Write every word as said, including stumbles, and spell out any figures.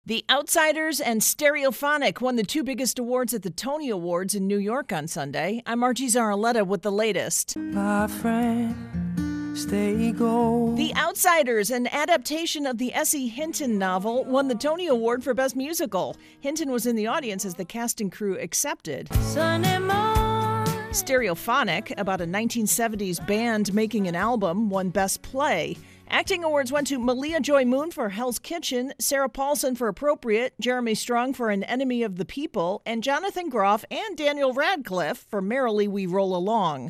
The Outsiders and Stereophonic won the two biggest awards at the Tony Awards in New York on Sunday. I'm Margie Zaraletta with the latest. My friend, stay gold. The Outsiders, an adaptation of the S E Hinton novel, won the Tony Award for Best Musical. Hinton was in the audience as the cast and crew accepted. Sunday morning. Stereophonic, about a nineteen seventies band making an album, won Best Play. Acting awards went to Malia Joy Moon for Hell's Kitchen, Sarah Paulson for Appropriate, Jeremy Strong for An Enemy of the People, and Jonathan Groff and Daniel Radcliffe for Merrily We Roll Along.